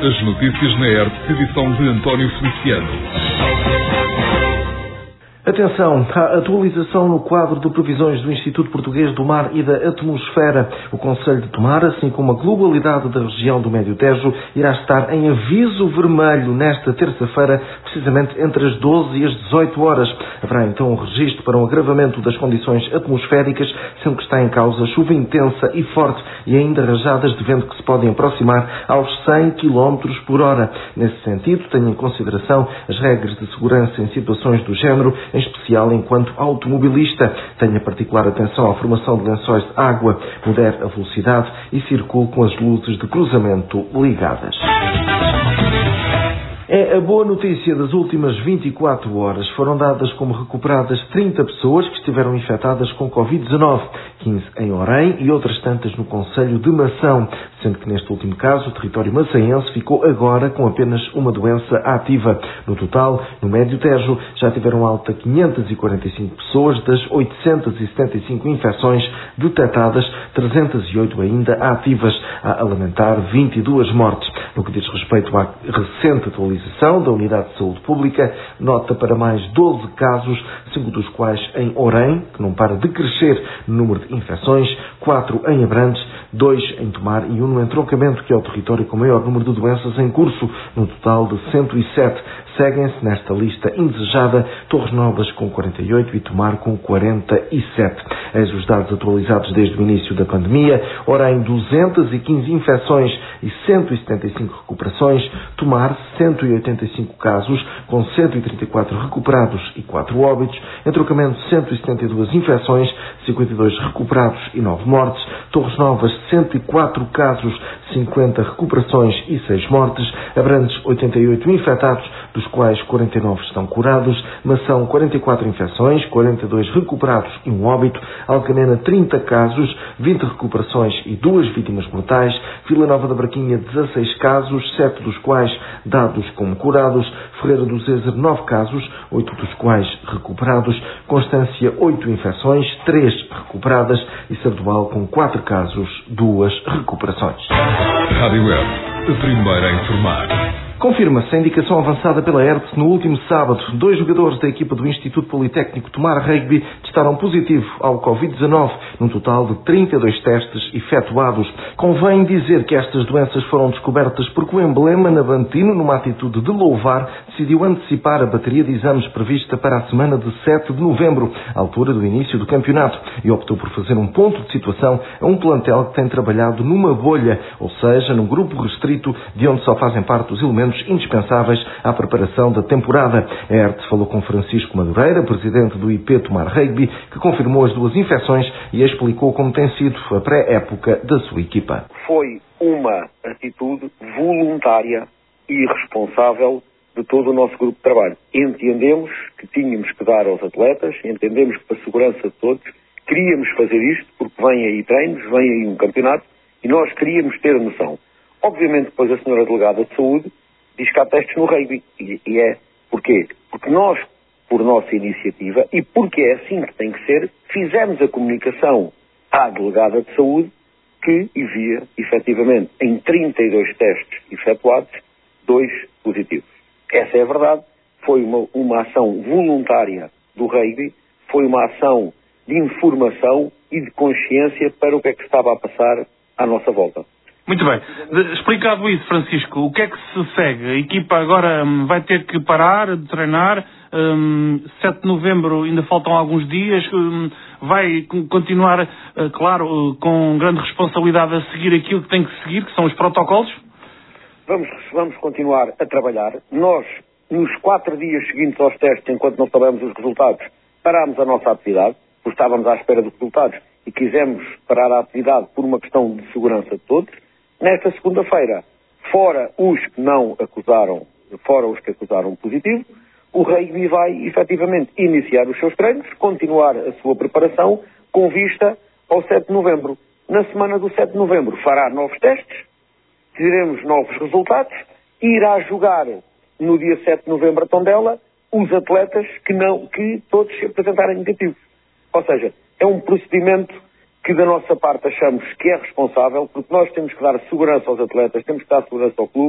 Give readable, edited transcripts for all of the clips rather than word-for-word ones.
As notícias na ERP, edição de António Feliciano. Atenção, há atualização no quadro de previsões do Instituto Português do Mar e da Atmosfera. O Concelho de Tomar, assim como a globalidade da região do Médio Tejo, irá estar em aviso vermelho nesta terça-feira, precisamente entre as 12 e as 18 horas. Haverá então um registro para um agravamento das condições atmosféricas, sendo que está em causa chuva intensa e forte e ainda rajadas de vento que se podem aproximar aos 100 km por hora. Nesse sentido, tenha em consideração as regras de segurança em situações do género, em especial enquanto automobilista. Tenha particular atenção à formação de lençóis de água, modere a velocidade e circule com as luzes de cruzamento ligadas. É a boa notícia das últimas 24 horas. Foram dadas como recuperadas 30 pessoas que estiveram infectadas com Covid-19, 15 em Orém e outras tantas no concelho de Mação, sendo que neste último caso o território maçaense ficou agora com apenas uma doença ativa. No total, no Médio Tejo, já tiveram alta 545 pessoas das 875 infecções detectadas, 308 ainda ativas, a lamentar 22 mortes. No que diz respeito à recente atualização da Unidade de Saúde Pública, nota para mais 12 casos, 5 dos quais em Orém, que não para de crescer no número de infecções, 4 em Abrantes, 2 em Tomar e 1 no entroncamento, que é o território com maior número de doenças em curso, num total de 107. Seguem-se nesta lista indesejada Torres Novas com 48 e Tomar com 47. Eis os dados atualizados desde o início da pandemia. Orém, 215 infecções e 175 recuperações. Tomar, 185 casos, com 134 recuperados e 4 óbitos. Entroncamento, 172 infecções, 52 recuperados e 9 mortes. Torres Novas, 104 casos, 50 recuperações e 6 mortes. Abrantes, 88 infectados, dos quais 49 estão curados. Mação, 44 infecções, 42 recuperados e 1 óbito. Alcanena, 30 casos, 20 recuperações e 2 vítimas mortais. Vila Nova da Braquinha, 16 casos, 7 dos quais dados como curados. Ferreira do Zezer, 9 casos, 8 dos quais recuperados. Constância, 8 infecções, 3 recuperadas. E Sardual, com 4 casos, 2 recuperações. Rádio ERP, a primeira a informar. Confirma-se a indicação avançada pela ERP no último sábado. 2 jogadores da equipa do Instituto Politécnico Tomar Rugby testaram positivo ao Covid-19, num total de 32 testes efetuados. Convém dizer que estas doenças foram descobertas porque o emblema navantino, numa atitude de louvar, decidiu antecipar a bateria de exames prevista para a semana de 7 de novembro, à altura do início do campeonato, e optou por fazer um ponto de situação a um plantel que tem trabalhado numa bolha, ou seja, num grupo restrito de onde só fazem parte os elementos indispensáveis à preparação da temporada. A ERT falou com Francisco Madureira, presidente do IP Tomar Rugby, que confirmou as 2 infecções e explicou como tem sido a pré-época da sua equipa. Foi uma atitude voluntária e responsável de todo o nosso grupo de trabalho. Entendemos que tínhamos que dar aos atletas, entendemos que para a segurança de todos, queríamos fazer isto porque vem aí treinos, vem aí um campeonato e nós queríamos ter noção. Obviamente depois a senhora delegada de saúde diz que há testes no rugby. E é porquê? Porque nós, por nossa iniciativa, e porque é assim que tem que ser, fizemos a comunicação à delegada de saúde que envia, efetivamente, em 32 testes efetuados, 2 positivos. Essa é a verdade. Foi uma ação voluntária do rugby, foi uma ação de informação e de consciência para o que é que estava a passar à nossa volta. Muito bem. Explicado isso, Francisco, o que é que se segue? A equipa agora vai ter que parar de treinar. 7 de novembro ainda faltam alguns dias. Vai continuar, claro, com grande responsabilidade a seguir aquilo que tem que seguir, que são os protocolos? Vamos continuar a trabalhar. Nós, nos 4 dias seguintes aos testes, enquanto não sabemos os resultados, parámos a nossa atividade, porque estávamos à espera dos resultados e quisemos parar a atividade por uma questão de segurança de todos. Nesta segunda-feira, fora os que acusaram positivo, o rugby vai efetivamente iniciar os seus treinos, continuar a sua preparação com vista ao 7 de novembro. Na semana do 7 de novembro fará novos testes, teremos novos resultados e irá jogar no dia 7 de novembro a Tondela os atletas que todos se apresentarem negativos. Ou seja, é um procedimento que da nossa parte achamos que é responsável, porque nós temos que dar segurança aos atletas, temos que dar segurança ao clube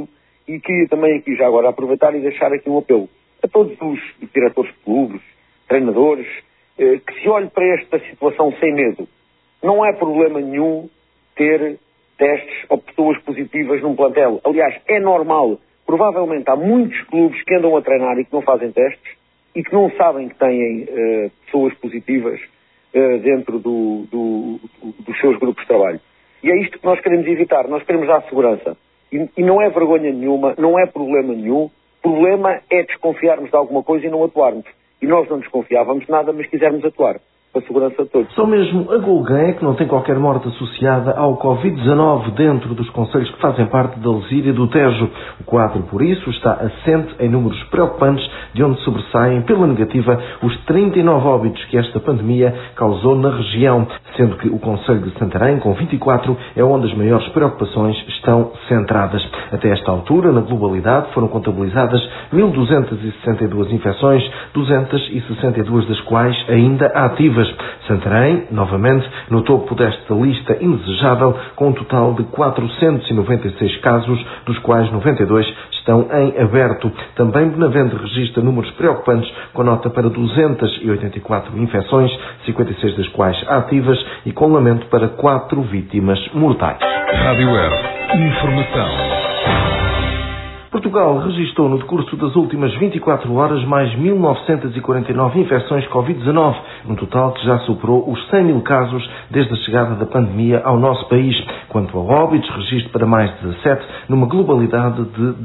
E queria também aqui já agora aproveitar e deixar aqui um apelo a todos os diretores de clubes, treinadores, que se olhem para esta situação sem medo. Não é problema nenhum ter testes ou pessoas positivas num plantel. Aliás, é normal. Provavelmente há muitos clubes que andam a treinar e que não fazem testes e que não sabem que têm pessoas positivas dentro dos seus grupos de trabalho. E é isto que nós queremos evitar. Nós queremos dar segurança. E não é vergonha nenhuma, não é problema nenhum. O problema é desconfiarmos de alguma coisa e não atuarmos. E nós não desconfiávamos de nada, mas quisermos atuar. Para a segurança de todos. Só mesmo a Golgã, que não tem qualquer morte associada ao Covid-19 dentro dos concelhos que fazem parte da Lesíria e do Tejo. O quadro, por isso, está assente em números preocupantes, de onde sobressaem, pela negativa, os 39 óbitos que esta pandemia causou na região, sendo que o concelho de Santarém, com 24, é onde as maiores preocupações estão centradas. Até esta altura, na globalidade, foram contabilizadas 1.262 infecções, 262 das quais ainda ativas. Santarém, novamente, no topo desta lista indesejável, com um total de 496 casos, dos quais 92 estão em aberto. Também Benavente registra números preocupantes, com nota para 284 infecções, 56 das quais ativas, e com lamento para 4 vítimas mortais. Rádio Web. Informação. Portugal registrou no decurso das últimas 24 horas mais 1.949 infecções Covid-19, um total que já superou os 100 mil casos desde a chegada da pandemia ao nosso país. Quanto a óbitos, registro para mais 17, numa globalidade de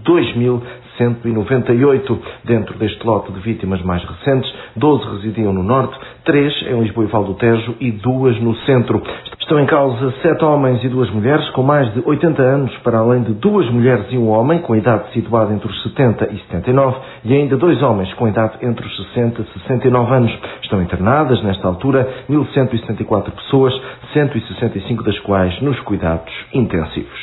2.198. Dentro deste lote de vítimas mais recentes, 12 residiam no norte, 3 em Lisboa e Val do Tejo e 2 no centro. Estão em causa 7 homens e 2 mulheres com mais de 80 anos, para além de 2 mulheres e um homem com idade situada entre os 70 e 79 e ainda 2 homens com idade entre os 60 e 69 anos. Estão internadas, nesta altura, 1.174 pessoas, 165 das quais nos cuidados intensivos.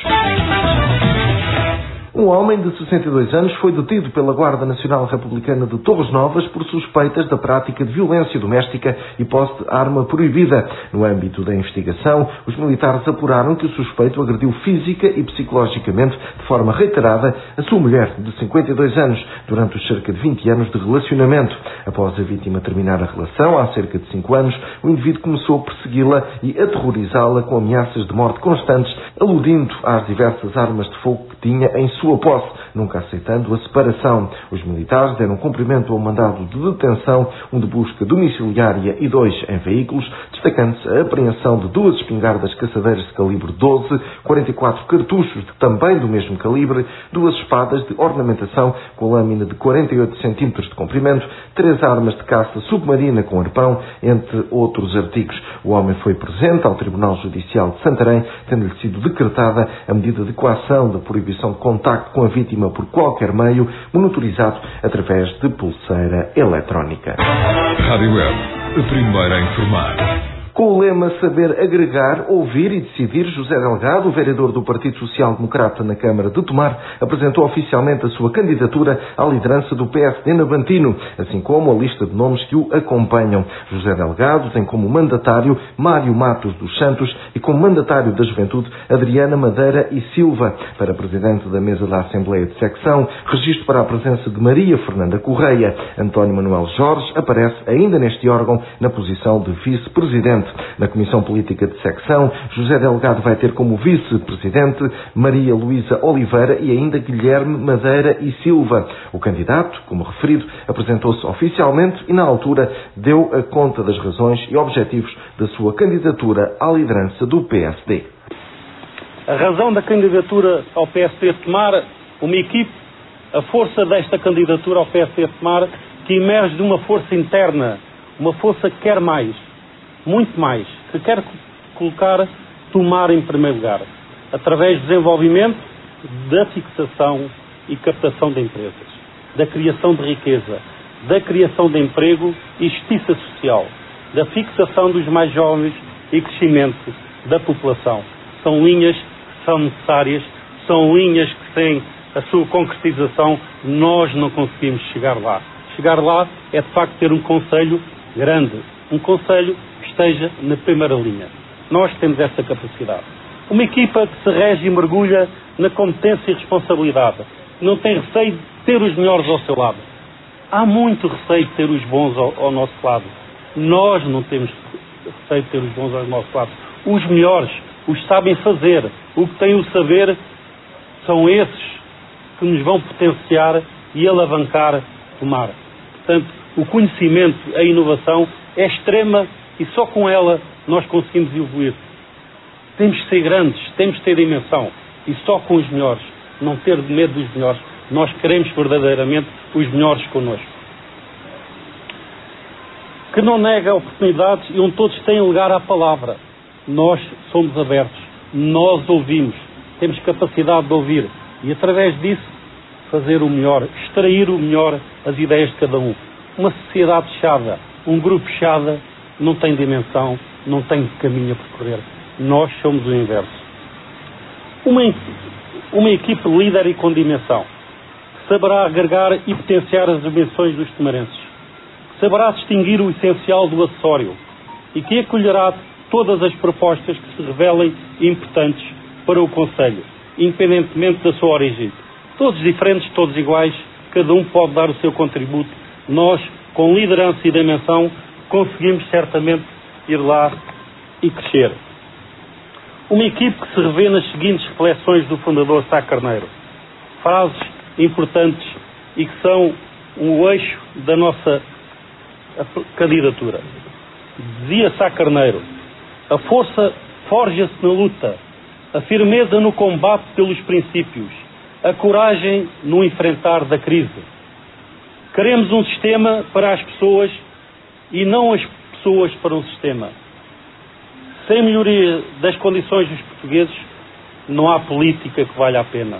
Um homem de 62 anos foi detido pela Guarda Nacional Republicana de Torres Novas por suspeitas da prática de violência doméstica e posse de arma proibida. No âmbito da investigação, os militares apuraram que o suspeito agrediu física e psicologicamente, de forma reiterada, a sua mulher, de 52 anos, durante os cerca de 20 anos de relacionamento. Após a vítima terminar a relação, há cerca de 5 anos, o indivíduo começou a persegui-la e aterrorizá-la com ameaças de morte constantes, aludindo às diversas armas de fogo que tinha em sua posse, nunca aceitando a separação. Os militares deram cumprimento ao mandado de detenção, um de busca domiciliária e 2 em veículos, destacando-se a apreensão de 2 espingardas caçadeiras de calibre 12, 44 cartuchos também do mesmo calibre, 2 espadas de ornamentação com lâmina de 48 cm de comprimento, 3 armas de caça submarina com arpão, entre outros artigos. O homem foi presente ao Tribunal Judicial de Santarém, tendo-lhe sido decretada a medida de coação da proibição de contacto com a vítima por qualquer meio, monitorizado através de pulseira eletrónica. Rádio Web, a primeira a informar. Com o lema Saber Agregar, Ouvir e Decidir, José Delgado, o vereador do Partido Social Democrata na Câmara de Tomar, apresentou oficialmente a sua candidatura à liderança do PSD Navantino, assim como a lista de nomes que o acompanham. José Delgado tem como mandatário Mário Matos dos Santos e como mandatário da Juventude Adriana Madeira e Silva. Para presidente da mesa da Assembleia de Secção, registro para a presença de Maria Fernanda Correia. António Manuel Jorge aparece ainda neste órgão na posição de vice-presidente. Na Comissão Política de Secção, José Delgado vai ter como vice-presidente Maria Luísa Oliveira e ainda Guilherme Madeira e Silva. O candidato, como referido, apresentou-se oficialmente e, na altura, deu a conta das razões e objetivos da sua candidatura à liderança do PSD. A razão da candidatura ao PSD de Tomar, uma equipe, a força desta candidatura ao PSD de Tomar, que emerge de uma força interna, uma força que quer mais, muito mais, que quer colocar Tomar em primeiro lugar, através do desenvolvimento, da fixação e captação de empresas, da criação de riqueza, da criação de emprego e justiça social, da fixação dos mais jovens e crescimento da população. São linhas que são necessárias, são linhas que sem a sua concretização nós não conseguimos chegar lá. Chegar lá é de facto ter um conselho grande, um conselho que esteja na primeira linha. Nós temos essa capacidade. Uma equipa que se rege e mergulha na competência e responsabilidade, não tem receio de ter os melhores ao seu lado. Há muito receio de ter os bons ao nosso lado. Nós não temos receio de ter os bons ao nosso lado. Os melhores, os que sabem fazer, o que têm o saber, são esses que nos vão potenciar e alavancar Tomar. Portanto, o conhecimento, a inovação é extrema e só com ela nós conseguimos evoluir. Temos de ser grandes, temos de ter dimensão e só com os melhores, não ter medo dos melhores. Nós queremos verdadeiramente os melhores connosco. Que não nega oportunidades e onde todos têm lugar à palavra. Nós somos abertos, nós ouvimos, temos capacidade de ouvir e através disso fazer o melhor, extrair o melhor, as ideias de cada um. Uma sociedade fechada, um grupo fechado, não tem dimensão, não tem caminho a percorrer. Nós somos o inverso. Uma equipe líder e com dimensão, que saberá agregar e potenciar as dimensões dos tomarenses, que saberá distinguir o essencial do acessório e que acolherá todas as propostas que se revelem importantes para o Conselho, independentemente da sua origem. Todos diferentes, todos iguais, cada um pode dar o seu contributo. Nós, com liderança e dimensão, conseguimos certamente ir lá e crescer. Uma equipe que se revê nas seguintes reflexões do fundador Sá Carneiro. Frases importantes e que são o eixo da nossa candidatura. Dizia Sá Carneiro: a força forja-se na luta, a firmeza no combate pelos princípios, a coragem no enfrentar da crise. Queremos um sistema para as pessoas e não as pessoas para um sistema. Sem melhoria das condições dos portugueses, não há política que valha a pena.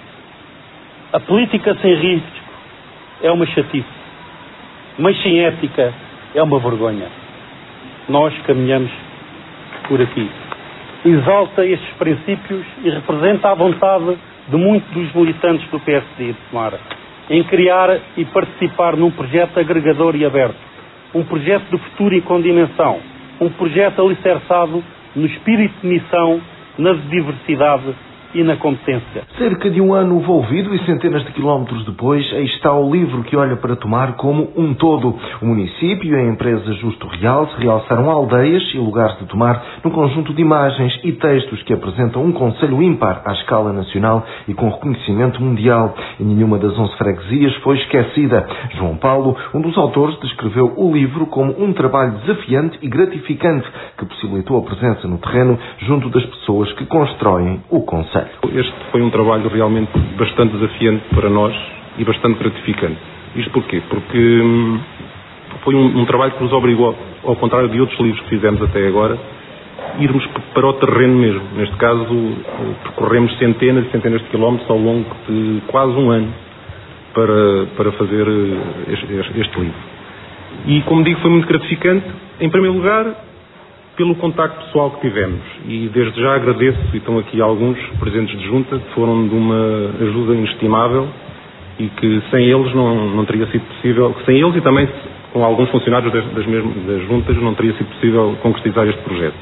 A política sem risco é uma chatice, mas sem ética é uma vergonha. Nós caminhamos por aqui. Exalta estes princípios e representa a vontade de muitos dos militantes do PSD de Tomar em criar e participar num projeto agregador e aberto, um projeto de futuro e com dimensão, um projeto alicerçado no espírito de missão, na diversidade e na competência. Cerca de um ano envolvido e centenas de quilómetros depois, aí está o livro que olha para Tomar como um todo. O município e a empresa Justo Real se realçaram aldeias e lugares de Tomar num conjunto de imagens e textos que apresentam um concelho ímpar à escala nacional e com reconhecimento mundial. E nenhuma das 11 freguesias foi esquecida. João Paulo, um dos autores, descreveu o livro como um trabalho desafiante e gratificante que possibilitou a presença no terreno junto das pessoas que constroem o concelho. Este foi um trabalho realmente bastante desafiante para nós e bastante gratificante. Isto porquê? Porque foi um trabalho que nos obrigou, ao contrário de outros livros que fizemos até agora, irmos para o terreno mesmo. Neste caso, percorremos centenas e centenas de quilómetros ao longo de quase um ano para fazer este livro. E, como digo, foi muito gratificante, em primeiro lugar, pelo contacto pessoal que tivemos, e desde já agradeço, e estão aqui alguns presentes de junta, que foram de uma ajuda inestimável e que sem eles não teria sido possível, sem eles e também com alguns funcionários das juntas não teria sido possível concretizar este projeto.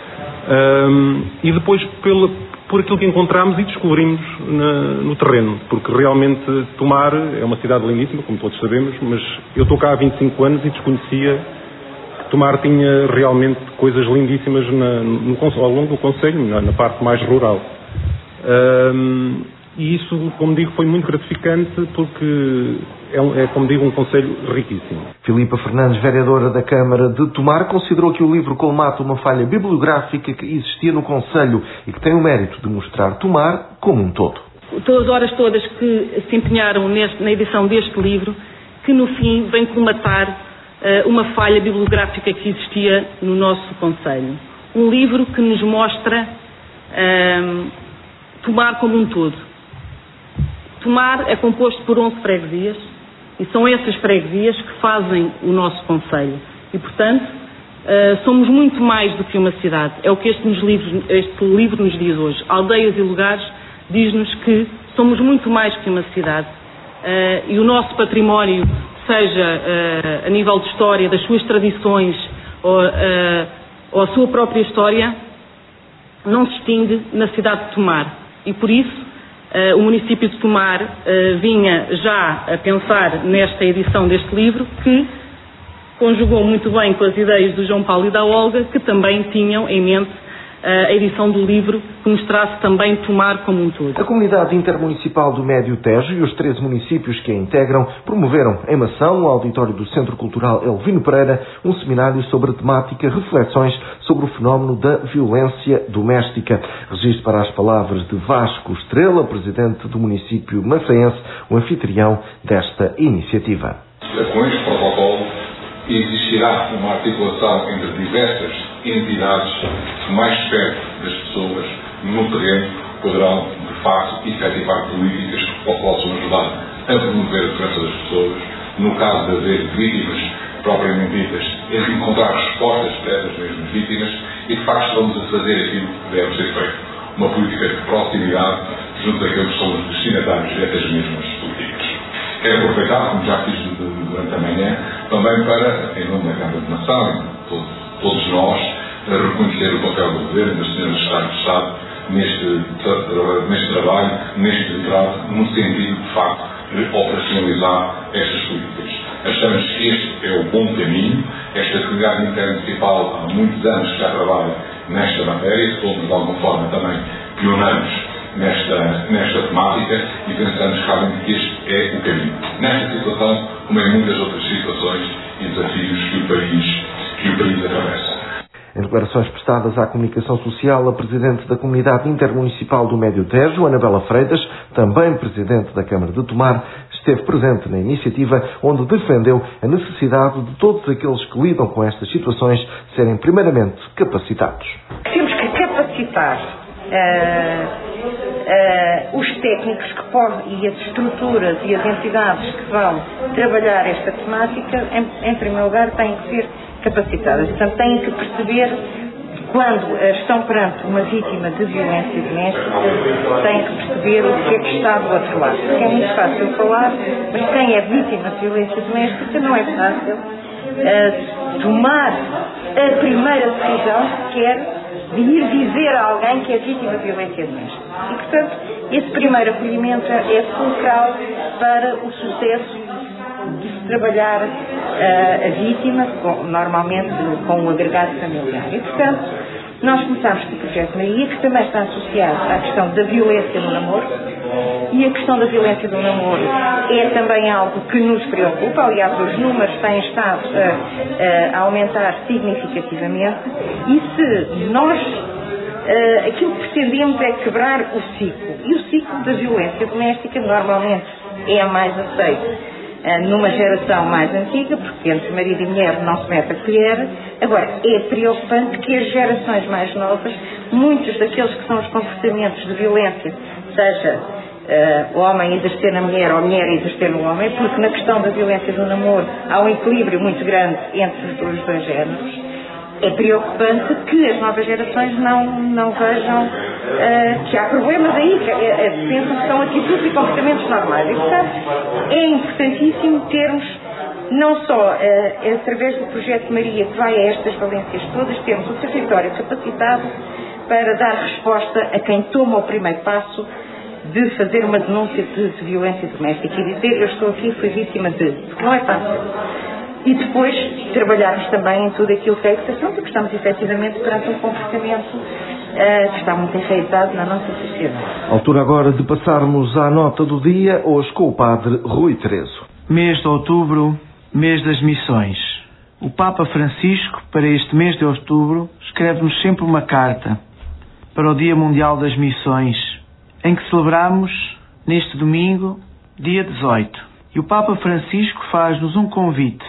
E depois por aquilo que encontramos e descobrimos no terreno, porque realmente Tomar é uma cidade lindíssima, como todos sabemos, mas eu estou cá há 25 anos e desconhecia Tomar tinha realmente coisas lindíssimas ao longo do concelho, na parte mais rural. E isso, como digo, foi muito gratificante porque é, como digo, um concelho riquíssimo. Filipa Fernandes, vereadora da Câmara de Tomar, considerou que o livro colmata uma falha bibliográfica que existia no concelho e que tem o mérito de mostrar Tomar como um todo. As horas todas que se empenharam na edição deste livro, que no fim vem colmatar uma falha bibliográfica que existia no nosso concelho. Um livro que nos mostra Tomar como um todo. Tomar é composto por 11 freguesias e são essas freguesias que fazem o nosso concelho. E, portanto, somos muito mais do que uma cidade. É o que este livro nos diz hoje. Aldeias e lugares diz-nos que somos muito mais que uma cidade. E o nosso património, seja a nível de história, das suas tradições ou a sua própria história, não se extingue na cidade de Tomar. E por isso o município de Tomar vinha já a pensar nesta edição deste livro, que conjugou muito bem com as ideias do João Paulo e da Olga, que também tinham em mente a edição do livro que mostrasse também Tomar como um todo. A Comunidade Intermunicipal do Médio Tejo e os 13 municípios que a integram promoveram em Mação, no auditório do Centro Cultural Elvino Pereira, um seminário sobre a temática Reflexões sobre o fenómeno da violência doméstica. Registro para as palavras de Vasco Estrela, presidente do município maçaense, o anfitrião desta iniciativa. Com este protocolo existirá uma articulação entre diversas entidades que mais perto das pessoas no terreno poderão, de facto, efetivar políticas que possam ajudar a promover a segurança das pessoas, no caso de haver vítimas propriamente ditas, a encontrar respostas para essas mesmas vítimas e, de facto, estamos a fazer aquilo que deve ser feito. Uma política de proximidade junto daqueles que são os destinatários dessas mesmas políticas. Quero aproveitar, como já fiz durante a manhã, também para, em nome da Câmara de Mação, todos nós, reconhecer o papel do Governo, das senhoras de Estado, neste trabalho, neste liderado, no sentido, de facto, de operacionalizar estas políticas. Achamos que este é o bom caminho. Esta comunidade intermunicipal há muitos anos que já trabalha nesta matéria, somos de alguma forma também pioneiros nesta temática e pensamos realmente que este é o caminho. Nesta situação, como em muitas outras situações e desafios que o país atravessa. Em declarações prestadas à comunicação social, a Presidente da Comunidade Intermunicipal do Médio Tejo, Anabela Freitas, também Presidente da Câmara de Tomar, esteve presente na iniciativa, onde defendeu a necessidade de todos aqueles que lidam com estas situações serem primeiramente capacitados. Temos que capacitar os técnicos e as estruturas e as entidades que vão trabalhar esta temática, em primeiro lugar, têm que ser capacitadas. Portanto, têm que perceber, quando estão perante uma vítima de violência doméstica, têm que perceber o que é que está do outro lado. Porque é muito fácil falar, mas quem é vítima de violência doméstica não é fácil tomar a primeira decisão sequer de ir dizer a alguém que é vítima de violência doméstica. E, portanto, esse primeiro acolhimento é fulcral para o sucesso de se trabalhar a vítima, normalmente com um agregado familiar. E, portanto, nós começámos com o Projeto Maria, que também está associado à questão da violência no namoro, e a questão da violência do namoro é também algo que nos preocupa. Aliás, os números têm estado a aumentar significativamente, e se nós aquilo que pretendemos é quebrar o ciclo, e o ciclo da violência doméstica normalmente é mais aceito numa geração mais antiga, porque entre marido e mulher não se mete a colher. Agora, é preocupante que as gerações mais novas, muitos daqueles que são os comportamentos de violência, seja o homem exercer na mulher ou a mulher exercer no homem, porque na questão da violência do namoro há um equilíbrio muito grande entre os dois géneros. É preocupante que as novas gerações não vejam que há problemas aí, que pensam que são atitudes e comportamentos normais. E, portanto, é importantíssimo termos, não só através do Projeto Maria, que vai a estas valências todas, termos o território capacitado para dar resposta a quem toma o primeiro passo de fazer uma denúncia de violência doméstica e dizer: eu estou aqui, fui vítima de... Porque não é fácil. E depois trabalharmos também em tudo aquilo que é educação, porque estamos efetivamente perante um comportamento que está muito enraizado na nossa sociedade. Altura agora de passarmos à nota do dia, hoje com o Padre Rui Tereso. Mês de outubro, mês das missões. O Papa Francisco, para este mês de outubro, escreve-nos sempre uma carta para o Dia Mundial das Missões, em que celebramos neste domingo, dia 18. E o Papa Francisco faz-nos um convite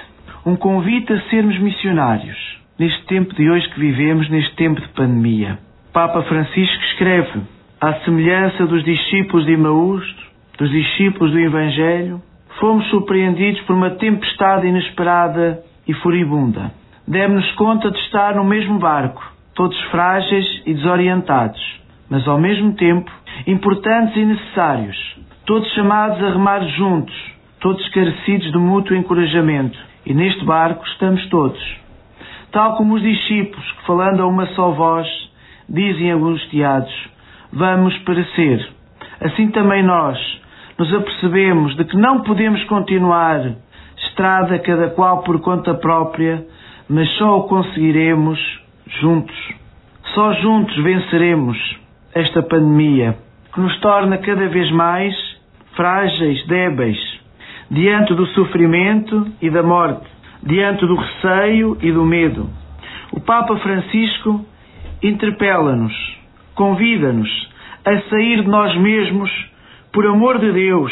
a sermos missionários, neste tempo de hoje que vivemos, neste tempo de pandemia. O Papa Francisco escreve: à semelhança dos discípulos de Emaús, dos discípulos do Evangelho, fomos surpreendidos por uma tempestade inesperada e furibunda. Demos-nos conta de estar no mesmo barco, todos frágeis e desorientados, mas ao mesmo tempo importantes e necessários, todos chamados a remar juntos, todos carecidos de mútuo encorajamento. E neste barco estamos todos, tal como os discípulos que, falando a uma só voz, dizem angustiados: vamos perecer. assim também nós nos apercebemos de que não podemos continuar estrada cada qual por conta própria, mas só o conseguiremos juntos. Só juntos venceremos esta pandemia, que nos torna cada vez mais frágeis, débeis, diante do sofrimento e da morte, diante do receio e do medo. O Papa Francisco interpela-nos, convida-nos a sair de nós mesmos por amor de Deus,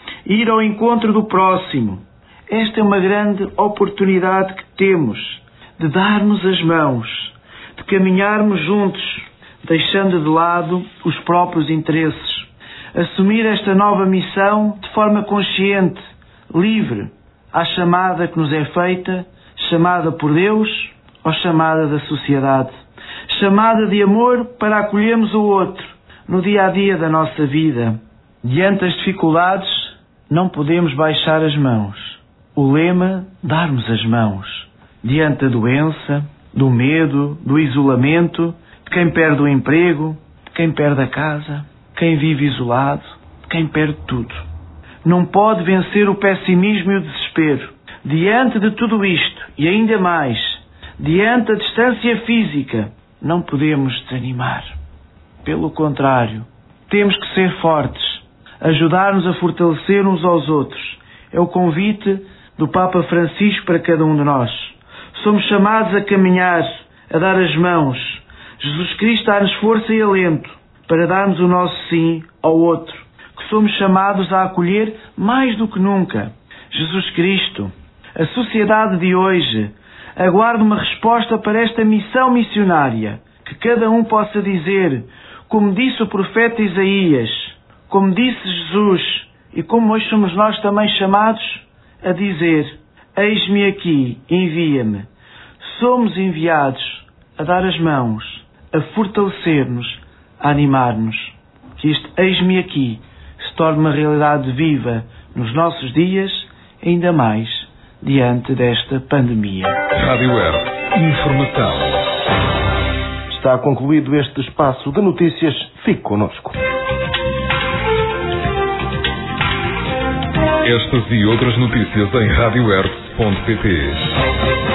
ir ao encontro do próximo. Esta é uma grande oportunidade que temos de darmos as mãos, de caminharmos juntos, deixando de lado os próprios interesses. Assumir esta nova missão de forma consciente, livre, à chamada que nos é feita, chamada por Deus ou chamada da sociedade. Chamada de amor para acolhermos o outro no dia-a-dia da nossa vida. Diante das dificuldades, não podemos baixar as mãos. O lema, darmos as mãos. Diante da doença, do medo, do isolamento, de quem perde o emprego, de quem perde a casa, quem vive isolado, de quem perde tudo. Não pode vencer o pessimismo e o desespero. Diante de tudo isto, e ainda mais, diante da distância física, não podemos desanimar. Pelo contrário, temos que ser fortes, ajudar-nos a fortalecer uns aos outros. É o convite do Papa Francisco para cada um de nós. Somos chamados a caminhar, a dar as mãos. Jesus Cristo dá-nos força e alento para darmos o nosso sim ao outro, que somos chamados a acolher mais do que nunca. Jesus Cristo, a sociedade de hoje aguarda uma resposta para esta missão missionária, que cada um possa dizer, como disse o profeta Isaías, como disse Jesus, e como hoje somos nós também chamados a dizer, eis-me aqui, envia-me. Somos enviados a dar as mãos, a fortalecer-nos, a animar-nos. Que este eis-me aqui se torne uma realidade viva nos nossos dias, ainda mais diante desta pandemia. Rádio Air, informação. Está concluído este espaço de notícias. Fique connosco. Estas e outras notícias em radioair.pt.